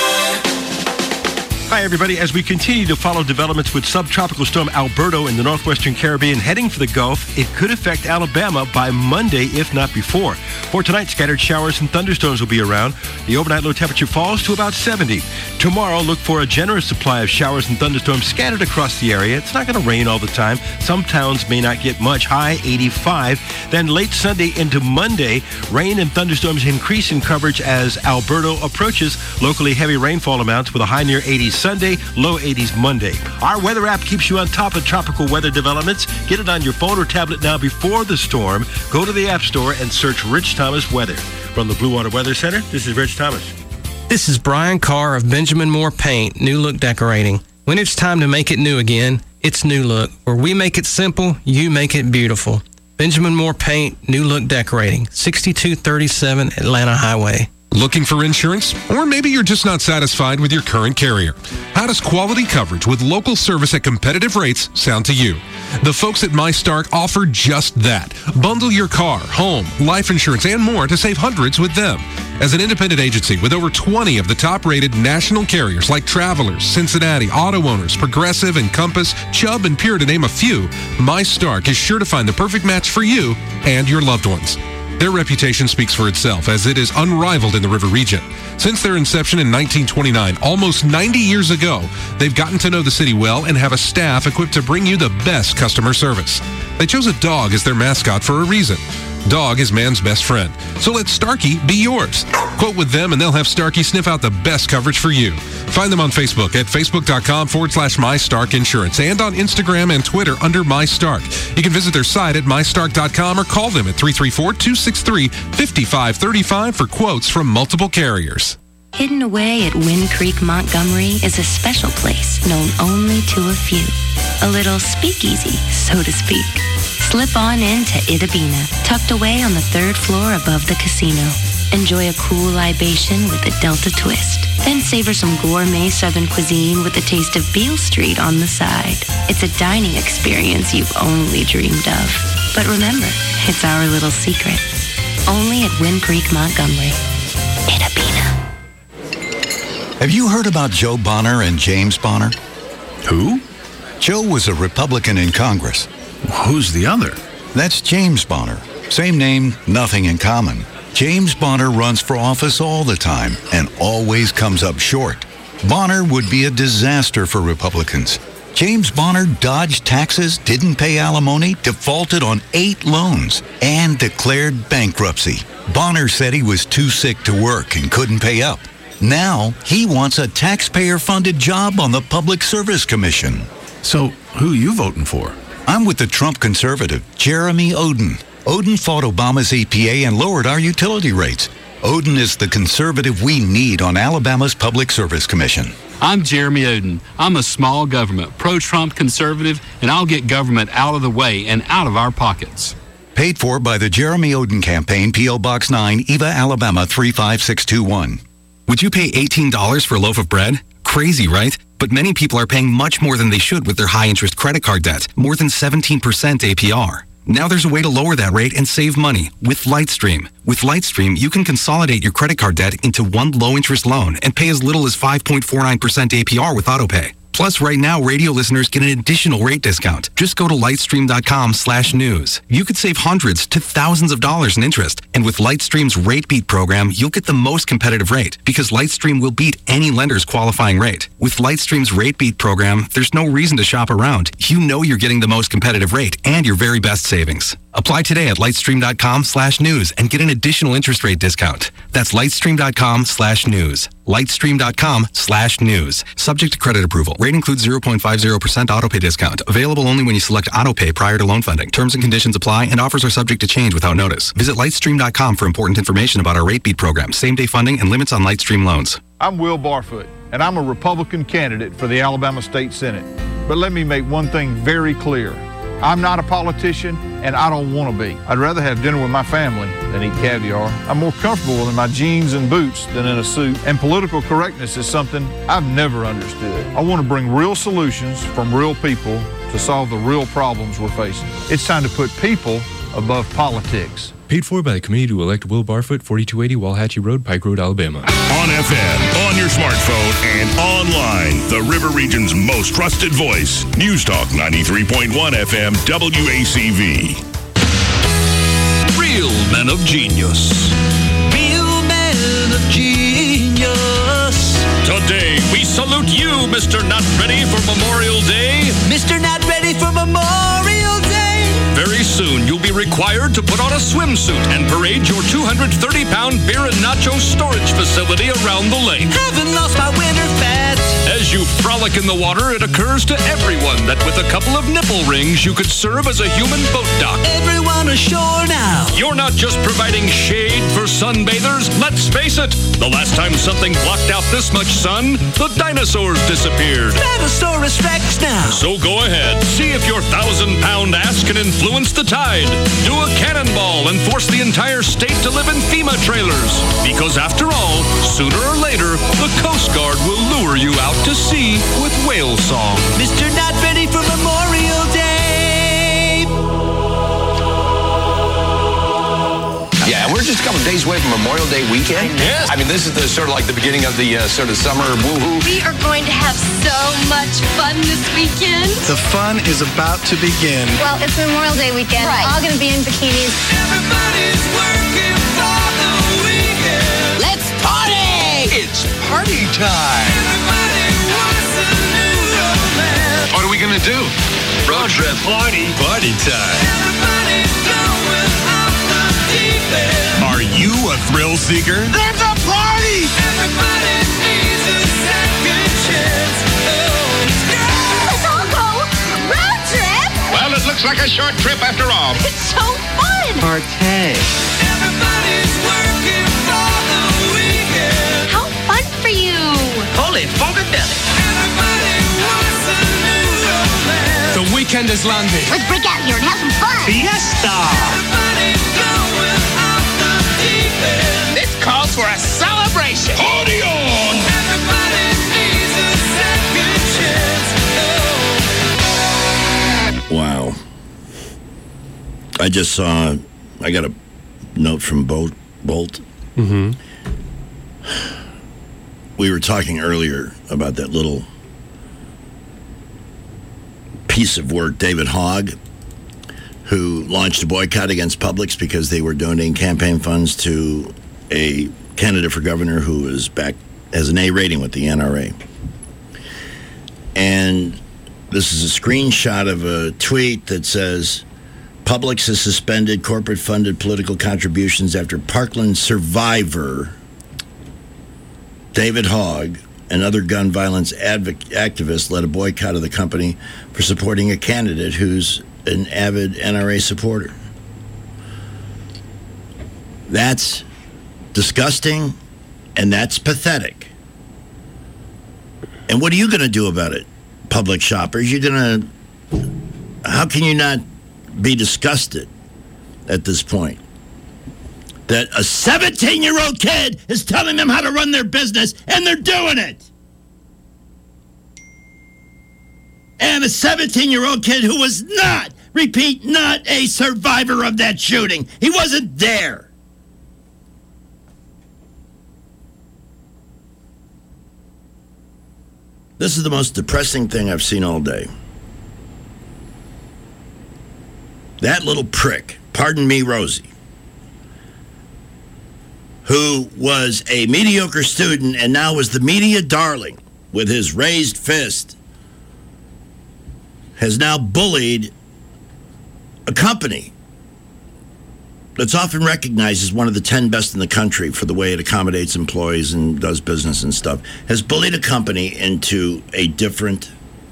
Hi, everybody. As we continue to follow developments with subtropical storm Alberto in the northwestern Caribbean heading for the Gulf, it could affect Alabama by Monday, if not before. For tonight, scattered showers and thunderstorms will be around. The overnight low temperature falls to about 70. Tomorrow, look for a generous supply of showers and thunderstorms scattered across the area. It's not going to rain all the time. Some towns may not get much. High 85. Then late Sunday into Monday, rain and thunderstorms increase in coverage as Alberto approaches. Locally heavy rainfall amounts with a high near 80 Sunday, low 80s Monday. Our weather app keeps you on top of tropical weather developments. Get it on your phone or tablet now before the storm. Go to the App Store and search Rich Thomas Weather. From the Blue Water Weather Center, this is Rich Thomas. This is Brian Carr of Benjamin Moore Paint, New Look Decorating. When it's time to make it new again, it's New Look. Where we make it simple, you make it beautiful. Benjamin Moore Paint, New Look Decorating, 6237 Atlanta Highway. Looking for insurance? Or maybe you're just not satisfied with your current carrier. How does quality coverage with local service at competitive rates sound to you? The folks at MyStark offer just that. Bundle your car, home, life insurance, and more to save hundreds with them. As an independent agency with over 20 of the top-rated national carriers like Travelers, Cincinnati, Auto Owners, Progressive, Encompass, Chubb, and Pure, to name a few, MyStark is sure to find the perfect match for you and your loved ones. Their reputation speaks for itself, as it is unrivaled in the River region. Since their inception in 1929, almost 90 years ago, they've gotten to know the city well and have a staff equipped to bring you the best customer service. They chose a dog as their mascot for a reason. Dog is man's best friend. So let Starkey be yours. Quote with them and they'll have Starkey sniff out the best coverage for you. Find them on Facebook at facebook.com/MyStark Insurance and on Instagram and Twitter under MyStark. You can visit their site at MyStark.com or call them at 334-263-5535 for quotes from multiple carriers. Hidden away at Wind Creek, Montgomery is a special place known only to a few. A little speakeasy, so to speak. Slip on into Itabina, tucked away on the third floor above the casino. Enjoy a cool libation with a Delta twist. Then savor some gourmet Southern cuisine with a taste of Beale Street on the side. It's a dining experience you've only dreamed of. But remember, it's our little secret. Only at Wind Creek, Montgomery. Itabina. Have you heard about Joe Bonner and James Bonner? Who? Joe was a Republican in Congress. Who's the other? That's James Bonner. Same name, nothing in common. James Bonner runs for office all the time and always comes up short. Bonner would be a disaster for Republicans. James Bonner dodged taxes, didn't pay alimony, defaulted on 8 loans, and declared bankruptcy. Bonner said he was too sick to work and couldn't pay up. Now, he wants a taxpayer-funded job on the Public Service Commission. So, who are you voting for? I'm with the Trump conservative, Jeremy Odin. Odin fought Obama's EPA and lowered our utility rates. Odin is the conservative we need on Alabama's Public Service Commission. I'm Jeremy Odin. I'm a small government, pro-Trump conservative, and I'll get government out of the way and out of our pockets. Paid for by the Jeremy Odin Campaign, P.O. Box 9, Eva, Alabama 35621. Would you pay $18 for a loaf of bread? Crazy, right? But many people are paying much more than they should with their high-interest credit card debt, more than 17% APR. Now there's a way to lower that rate and save money with Lightstream. With Lightstream, you can consolidate your credit card debt into one low-interest loan and pay as little as 5.49% APR with AutoPay. Plus, right now, radio listeners get an additional rate discount. Just go to lightstream.com/news. You could save hundreds to thousands of dollars in interest. And with Lightstream's Rate Beat program, you'll get the most competitive rate because Lightstream will beat any lender's qualifying rate. With Lightstream's Rate Beat program, there's no reason to shop around. You know you're getting the most competitive rate and your very best savings. Apply today at lightstream.com/news and get an additional interest rate discount. That's lightstream.com/news. lightstream.com/news. Subject to credit approval. Rate includes 0.50% autopay discount. Available only when you select autopay prior to loan funding. Terms and conditions apply and offers are subject to change without notice. Visit lightstream.com for important information about our Rate Beat program, same-day funding, and limits on Lightstream loans. I'm Will Barfoot, and I'm a Republican candidate for the Alabama State Senate. But let me make one thing very clear. I'm not a politician, and I don't want to be. I'd rather have dinner with my family than eat caviar. I'm more comfortable in my jeans and boots than in a suit, and political correctness is something I've never understood. I want to bring real solutions from real people to solve the real problems we're facing. It's time to put people above politics. Paid for by the committee to elect Will Barfoot, 4280 Walhatchee Road, Pike Road, Alabama. On FM, on your smartphone, and online, the River Region's most trusted voice. News Talk 93.1 FM, WACV. Real men of genius. Real men of genius. Today, we salute you, Mr. Not Ready for Memorial Day. Mr. Not Ready for Memorial Day. Very soon, you'll be required to put on a swimsuit and parade your 230-pound beer and nacho storage facility around the lake. Haven't lost my winter fat. As you frolic in the water, it occurs to everyone that with a couple of nipple rings, you could serve as a human boat dock. Everyone ashore now. You're not just providing shade for sunbathers. Let's face it, the last time something blocked out this much sun, the dinosaurs disappeared. Tyrannosaurus Rex now. So go ahead, see if your 1,000-pound ass can influence the tide. Do a cannonball and force the entire state to live in FEMA trailers. Because after all, sooner or later, the Coast Guard will lure you out to sea with whale song. Mr. Not Ready for Memorial Day. Yeah, we're just a couple of days away from Memorial Day weekend. Yes. I mean, this is the sort of like the beginning of the sort of summer woohoo. We are going to have so much fun this weekend. The fun is about to begin. Well, it's Memorial Day weekend. Right. We're all going to be in bikinis. Everybody's working for the weekend. Let's party! It's party time. Everybody wants a new romance. What are we going to do? Road trip. Party. Party time. Everybody's going off the deep end. Are you a thrill seeker? There's a party! Everybody needs a second chance. Oh, let's go. Let's all go road trip. Well, it looks like a short trip after all. It's so fun. Partay. Everybody's working for the weekend. How fun for you. Holy funkadelic. Everybody wants a new romance. The weekend has landed. Let's break out here and have some fun. Fiesta. Everybody's going off the deep end. This calls for a celebration. Party on! Everybody needs a second chance. Oh. Wow. I just saw, I got a note from Bolt. Mm-hmm. We were talking earlier about that little piece of work, David Hogg, who launched a boycott against Publix because they were donating campaign funds to a candidate for governor who is back, has an A rating with the NRA. And This is a screenshot of a tweet that says, Publix has suspended corporate-funded political contributions after Parkland survivor David Hogg and other gun violence activists led a boycott of the company for supporting a candidate who's an avid NRA supporter. That's disgusting, and that's pathetic. And what are you going to do about it, Publix shoppers? How can you not be disgusted at this point that a 17-year-old kid is telling them how to run their business, and they're doing it? And a 17-year-old kid who was not a survivor of that shooting. He wasn't there. This is the most depressing thing I've seen all day. That little prick, pardon me, Rosie, who was a mediocre student and now was the media darling with his raised fist, has now bullied a company that's often recognized as one of the 10 best in the country for the way it accommodates employees and does business and stuff, has bullied a company into a different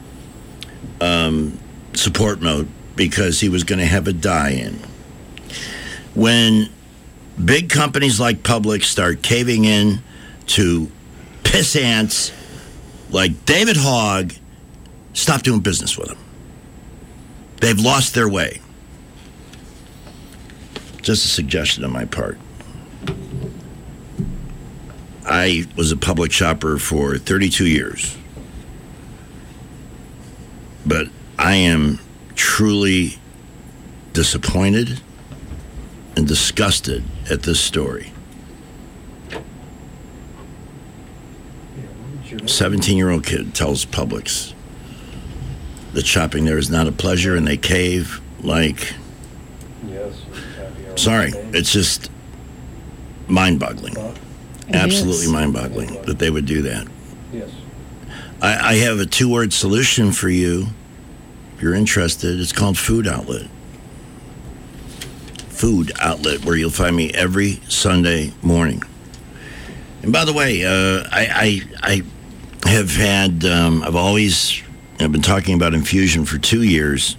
support mode because he was going to have a die-in. When big companies like Publix start caving in to piss ants like David Hogg, stop doing business with them. They've lost their way. Just a suggestion on my part. I was a Publix shopper for 32 years. But I am truly disappointed and disgusted at this story. 17-year-old kid tells Publix that shopping there is not a pleasure, and they cave like... Sorry, it's just mind-boggling. Absolutely mind-boggling that they would do that. Yes. I have a 2-word solution for you. If you're interested, it's called Food Outlet. Food Outlet, where you'll find me every Sunday morning. And by the way, I have had, I've been talking about infusion for 2 years,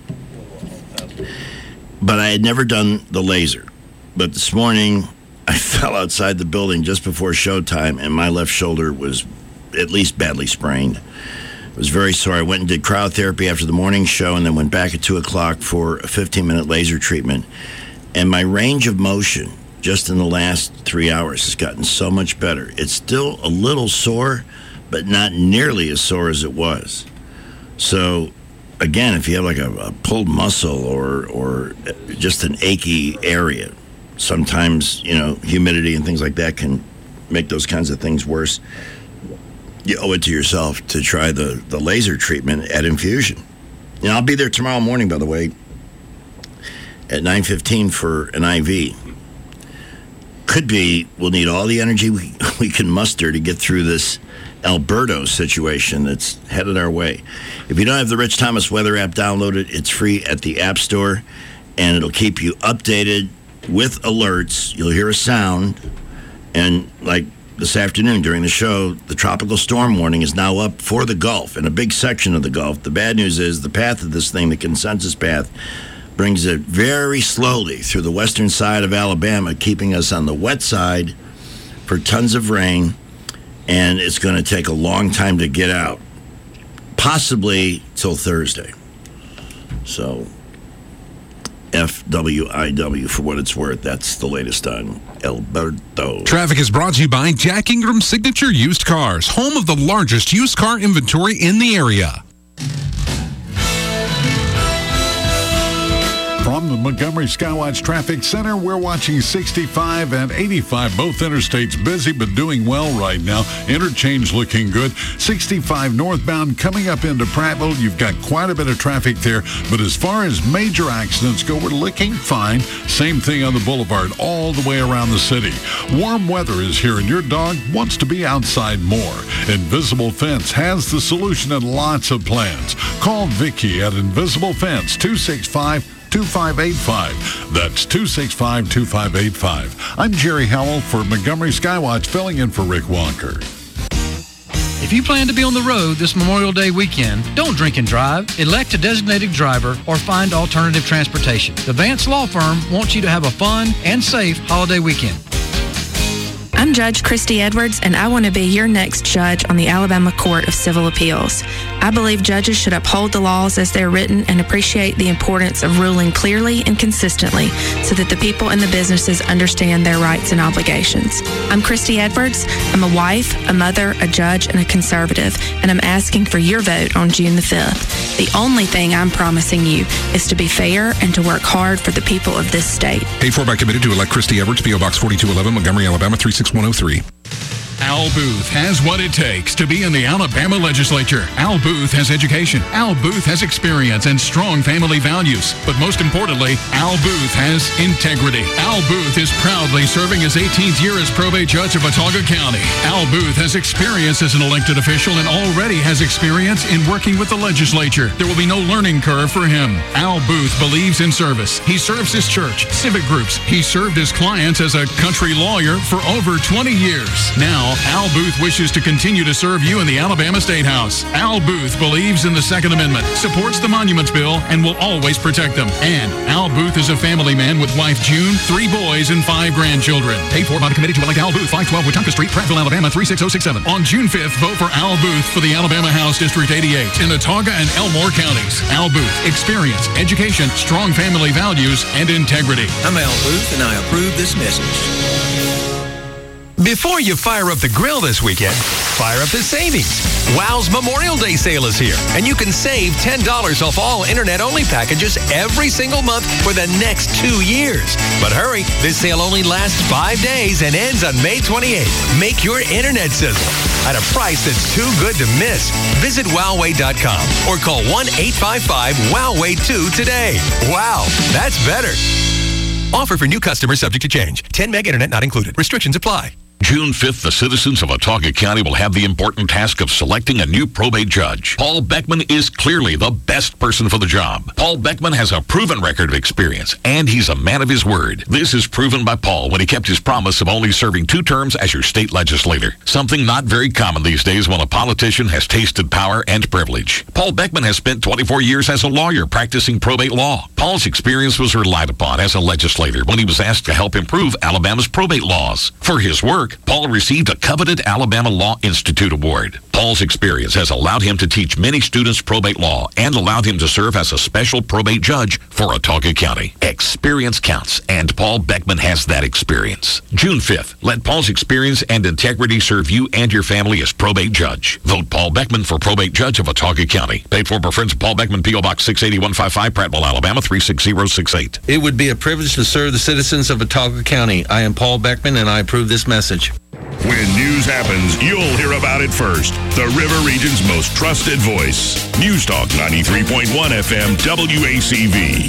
but I had never done the laser. But this morning, I fell outside the building just before showtime, and my left shoulder was at least badly sprained. I was very sore. I went and did cryotherapy after the morning show and then went back at 2 o'clock for a 15-minute laser treatment. And my range of motion just in the last 3 hours has gotten so much better. It's still a little sore, but not nearly as sore as it was. So, again, if you have like a pulled muscle or just an achy area, sometimes, humidity and things like that can make those kinds of things worse. You owe it to yourself to try the laser treatment at Infusion. I'll be there tomorrow morning, by the way, at 9:15 for an IV. Could be we'll need all the energy we can muster to get through this Alberto situation that's headed our way. If you don't have the Rich Thomas Weather app downloaded, it's free at the App Store, and it'll keep you updated with alerts. You'll hear a sound, and like this afternoon during the show, the tropical storm warning is now up for the Gulf, in a big section of the Gulf. The bad news is the path of this thing, the consensus path, brings it very slowly through the western side of Alabama, keeping us on the wet side for tons of rain, and it's going to take a long time to get out, possibly till Thursday. So, FWIW for what it's worth. That's the latest on Alberto. Traffic is brought to you by Jack Ingram Signature Used Cars, home of the largest used car inventory in the area. From the the Montgomery Skywatch Traffic Center. We're watching 65 and 85. Both interstates busy but doing well right now. Interchange looking good. 65 northbound coming up into Prattville. You've got quite a bit of traffic there. But as far as major accidents go, we're looking fine. Same thing on the boulevard all the way around the city. Warm weather is here and your dog wants to be outside more. Invisible Fence has the solution and lots of plans. Call Vicky at Invisible Fence, 265-2585. That's 265-2585. I'm Jerry Howell for Montgomery Skywatch, filling in for Rick Walker. If you plan to be on the road this Memorial Day weekend, don't drink and drive. Elect a designated driver or find alternative transportation. The Vance Law Firm wants you to have a fun and safe holiday weekend. I'm Judge Christy Edwards, and I want to be your next judge on the Alabama Court of Civil Appeals. I believe judges should uphold the laws as they're written and appreciate the importance of ruling clearly and consistently so that the people and the businesses understand their rights and obligations. I'm Christy Edwards. I'm a wife, a mother, a judge, and a conservative, and I'm asking for your vote on June the 5th. The only thing I'm promising you is to be fair and to work hard for the people of this state. Paid for by committed to elect Christy Edwards, P.O. Box 4211, Montgomery, Alabama 36103. Al Booth has what it takes to be in the Alabama legislature. Al Booth has education. Al Booth has experience and strong family values. But most importantly, Al Booth has integrity. Al Booth is proudly serving his 18th year as probate judge of Watauga County. Al Booth has experience as an elected official and already has experience in working with the legislature. There will be no learning curve for him. Al Booth believes in service. He serves his church, civic groups. He served his clients as a country lawyer for over 20 years. Now, Al Booth wishes to continue to serve you in the Alabama State House. Al Booth believes in the Second Amendment, supports the Monuments Bill, and will always protect them. And Al Booth is a family man with wife June, 3 boys, and 5 grandchildren. Paid for by the committee to elect Al Booth, 512 Wetumpka Street, Prattville, Alabama, 36067. On June 5th, vote for Al Booth for the Alabama House District 88 in Watauga and Elmore counties. Al Booth, experience, education, strong family values, and integrity. I'm Al Booth, and I approve this message. Before you fire up the grill this weekend, fire up the savings. Wow's Memorial Day sale is here, and you can save $10 off all internet-only packages every single month for the next 2 years. But hurry, this sale only lasts 5 days and ends on May 28th. Make your internet sizzle at a price that's too good to miss. Visit Wowway.com or call 1-855-WOWWAY2 today. Wow, that's better. Offer for new customers subject to change. 10 meg internet not included. Restrictions apply. June 5th, the citizens of Watauga County will have the important task of selecting a new probate judge. Paul Beckman is clearly the best person for the job. Paul Beckman has a proven record of experience, and he's a man of his word. This is proven by Paul when he kept his promise of only serving 2 terms as your state legislator, something not very common these days when a politician has tasted power and privilege. Paul Beckman has spent 24 years as a lawyer practicing probate law. Paul's experience was relied upon as a legislator when he was asked to help improve Alabama's probate laws. For his work, Paul received a coveted Alabama Law Institute award. Paul's experience has allowed him to teach many students probate law and allowed him to serve as a special probate judge for Watauga County. Experience counts, and Paul Beckman has that experience. June 5th, let Paul's experience and integrity serve you and your family as probate judge. Vote Paul Beckman for probate judge of Watauga County. Paid for by friends of Paul Beckman, P.O. Box 68155, Prattville, Alabama 36068. It would be a privilege to serve the citizens of Watauga County. I am Paul Beckman, and I approve this message. When news happens, you'll hear about it first. The River Region's most trusted voice. News Talk 93.1 FM WACV.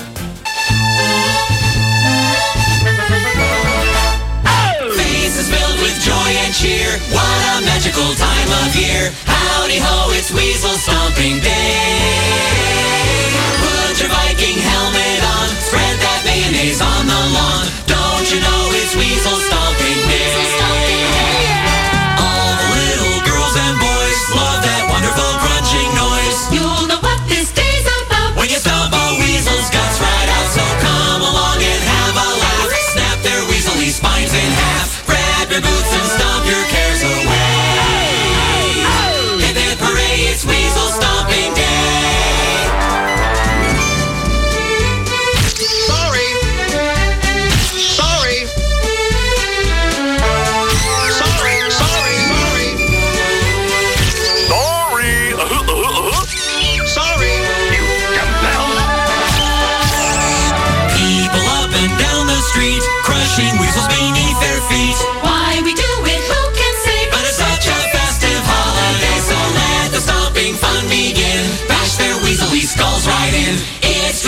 Faces filled with joy and cheer. What a magical time of year. Howdy ho, it's Weasel Stomping Day. Put your Viking helmet on. Spread that mayonnaise on the lawn. Don't you know it's Weasel Stomping Day? All the little girls and boys love that wonderful crunching noise. You'll know what this day's about when you stomp a weasel's guts right out. So come along and have a laugh. Snap their weaselly spines in half. Grab your boots and stomp your cares away. Hip hip hooray, it's Weasel Stomping Day. Sorry.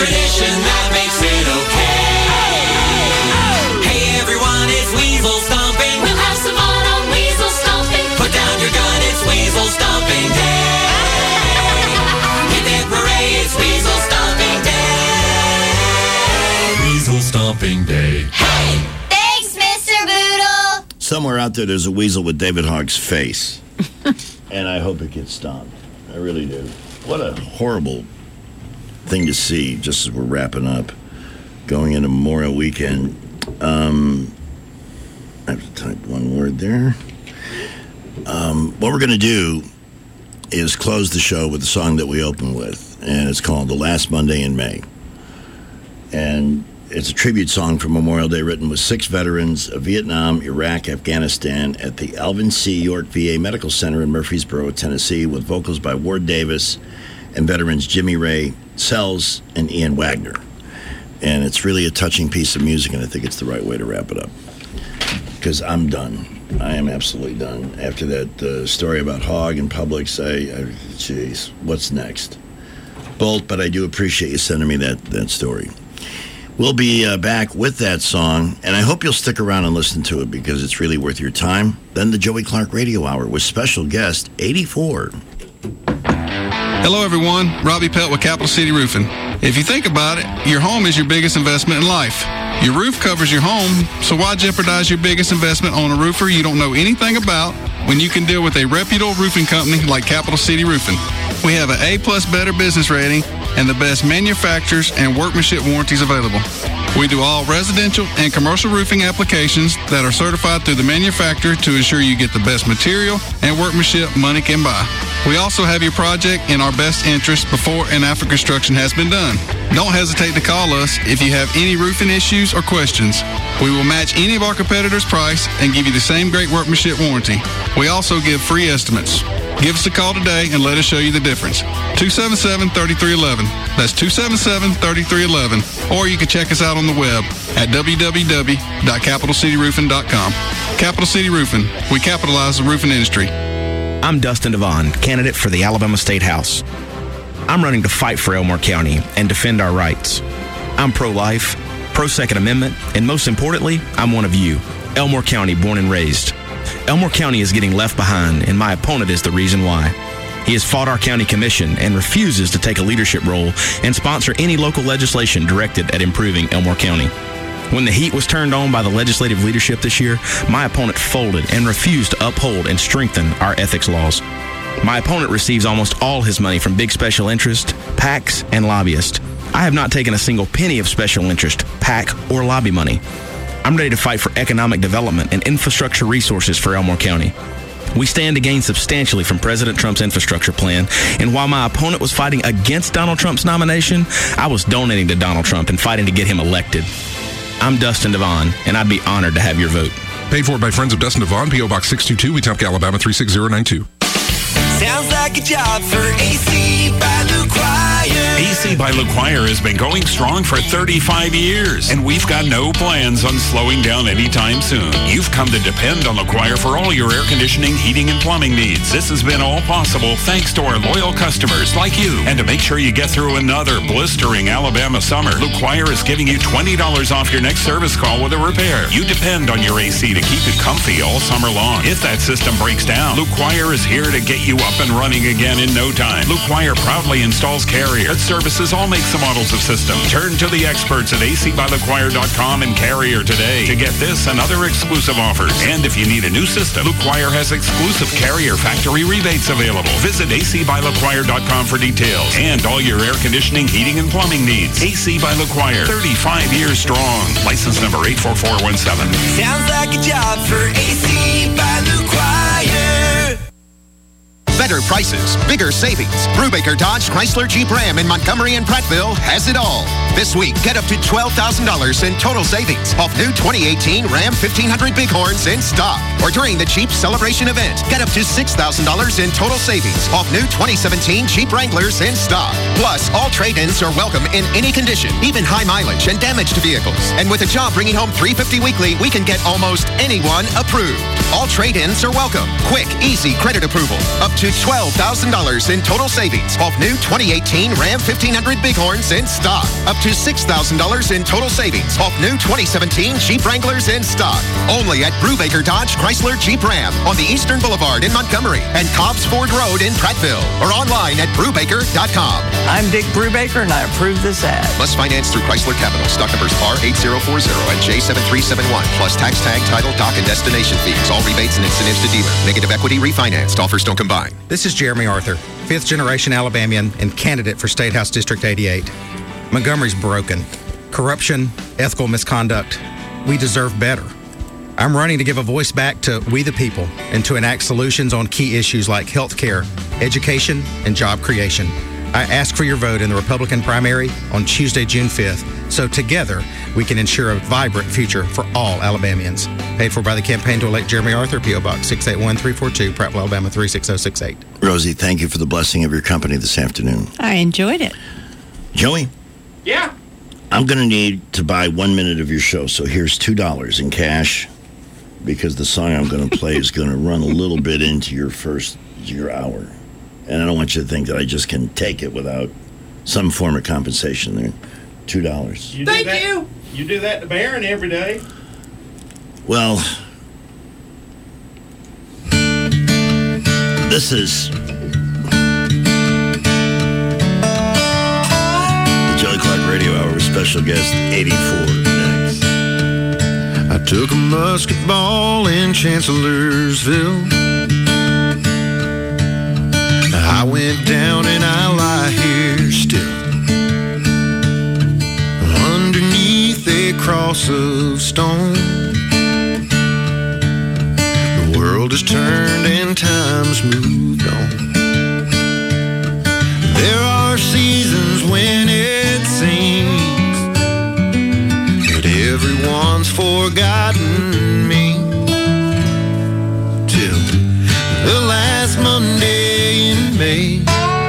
tradition that makes it okay. Hey everyone, it's Weasel Stomping. We'll have some fun on Weasel Stomping. Put down your gun, it's Weasel Stomping Day. Hip hip hooray, it's Weasel Stomping Day. Weasel Stomping Day. Hey! Thanks, Mr. Boodle. Somewhere out there, there's a weasel with David Hogg's face. And I hope it gets stomped. I really do. What a horrible thing to see just as we're wrapping up, going into Memorial Weekend. I have to type one word there. What we're going to do is close the show with the song that we opened with, and it's called The Last Monday in May. And it's a tribute song for Memorial Day written with 6 veterans of Vietnam, Iraq, Afghanistan at the Alvin C. York VA Medical Center in Murfreesboro, Tennessee, with vocals by Ward Davis and veterans Jimmy Ray Sells and Ian Wagner. And it's really a touching piece of music, and I think it's the right way to wrap it up. Because I'm done. I am absolutely done. After that story about Hogg and Publix, geez, what's next? Bolt, but I do appreciate you sending me that story. We'll be back with that song, and I hope you'll stick around and listen to it because it's really worth your time. Then the Joey Clark Radio Hour with special guest 84. Hello, everyone. Robbie Pelt with Capital City Roofing. If you think about it, your home is your biggest investment in life. Your roof covers your home, so why jeopardize your biggest investment on a roofer you don't know anything about when you can deal with a reputable roofing company like Capital City Roofing? We have an A+ Better business rating and the best manufacturers and workmanship warranties available. We do all residential and commercial roofing applications that are certified through the manufacturer to ensure you get the best material and workmanship money can buy. We also have your project in our best interest before and after construction has been done. Don't hesitate to call us if you have any roofing issues or questions. We will match any of our competitors' price and give you the same great workmanship warranty. We also give free estimates. Give us a call today and let us show you the difference. 277-3311. That's 277-3311. Or you can check us out on the web at www.capitalcityroofing.com. Capital City Roofing. We capitalize the roofing industry. I'm Dustin Devon, candidate for the Alabama State House. I'm running to fight for Elmore County and defend our rights. I'm pro-life, pro-Second Amendment, and most importantly, I'm one of you, Elmore County born and raised. Elmore County is getting left behind, and my opponent is the reason why. He has fought our county commission and refuses to take a leadership role and sponsor any local legislation directed at improving Elmore County. When the heat was turned on by the legislative leadership this year, my opponent folded and refused to uphold and strengthen our ethics laws. My opponent receives almost all his money from big special interest, PACs, and lobbyists. I have not taken a single penny of special interest, PAC, or lobby money. I'm ready to fight for economic development and infrastructure resources for Elmore County. We stand to gain substantially from President Trump's infrastructure plan, and while my opponent was fighting against Donald Trump's nomination, I was donating to Donald Trump and fighting to get him elected. I'm Dustin Devon, and I'd be honored to have your vote. Paid for by Friends of Dustin Devon, P.O. Box 622, Wetumpka, Alabama 36092. Sounds like a job for AC by LaQuire. AC by LaQuire has been going strong for 35 years, and we've got no plans on slowing down anytime soon. You've come to depend on LaQuire for all your air conditioning, heating, and plumbing needs. This has been all possible thanks to our loyal customers like you. And to make sure you get through another blistering Alabama summer, LaQuire is giving you $20 off your next service call with a repair. You depend on your AC to keep it comfy all summer long. If that system breaks down, LaQuire is here to get you up and running again in no time. LaQuire proudly installs Carrier. It services all makes and models of systems. Turn to the experts at acbylaquire.com and Carrier today to get this and other exclusive offers. And if you need a new system, LaQuire has exclusive Carrier factory rebates available. Visit acbylaquire.com for details and all your air conditioning, heating, and plumbing needs. AC by LaQuire, 35 years strong. License number 84417. Sounds like a job for AC by LaQuire. Better prices, bigger savings. Brubaker Dodge, Chrysler, Jeep Ram in Montgomery and Prattville has it all. This week, get up to $12,000 in total savings off new 2018 Ram 1500 Bighorns in stock. Or during the Jeep Celebration event, get up to $6,000 in total savings off new 2017 Jeep Wranglers in stock. Plus, all trade-ins are welcome in any condition, even high mileage and damaged vehicles. And with a job bringing home $350 weekly, we can get almost anyone approved. All trade-ins are welcome. Quick, easy credit approval. Up to $12,000 in total savings off new 2018 Ram 1500 Bighorns in stock. Up to $6,000 in total savings off new 2017 Jeep Wranglers in stock. Only at Brubaker Dodge Chrysler Jeep Ram on the Eastern Boulevard in Montgomery and Cobbs Ford Road in Prattville or online at Brubaker.com. I'm Dick Brubaker and I approve this ad. Must finance through Chrysler Capital. Stock numbers R8040 and J7371 plus tax tag, title, dock, and destination fees. All rebates and incentives to dealer. Negative equity refinanced. Offers don't combine. This is Jeremy Arthur, fifth-generation Alabamian and candidate for State House District 88. Montgomery's broken. Corruption, ethical misconduct. We deserve better. I'm running to give a voice back to we the people and to enact solutions on key issues like health care, education, and job creation. I ask for your vote in the Republican primary on Tuesday, June 5th, so together we can ensure a vibrant future for all Alabamians. Paid for by the campaign to elect Jeremy Arthur, P.O. Box 681342, Prattville, Alabama 36068. Rosie, thank you for the blessing of your company this afternoon. I enjoyed it. Joey? Yeah? I'm going to need to buy 1 minute of your show, so here's $2 in cash because the song I'm going to play is going to run a little bit into your hour. And I don't want you to think that I just can take it without some form of compensation there. $2. Thank you. You do that to Barron every day. Well, this is the Joey Clark Radio Hour with special guest 84 next. I took a musket ball in Chancellorsville. I went down and I lie here still underneath a cross of stone. The world has turned and time's moved on. There are seasons when it seems that everyone's forgotten me, till the last Monday in May,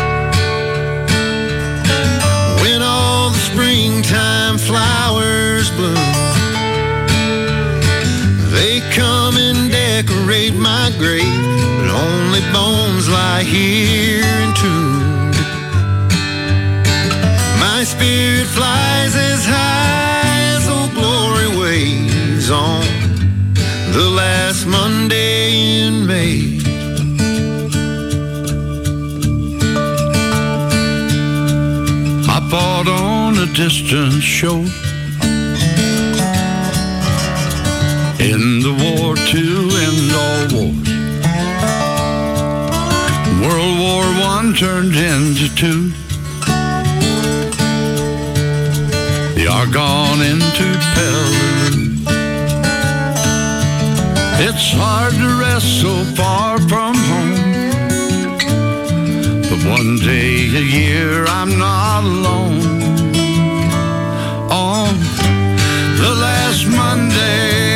when all the springtime flowers bloom. They come and decorate my grave, but only bones lie here entombed. My spirit flies as high as old glory waves on the last Monday in May. I fought on a distant shore in the war to end all wars. World War I turned into II. The Argonne into Peleliu. It's hard to rest so far from home, but one day a year I'm not alone. On the last Monday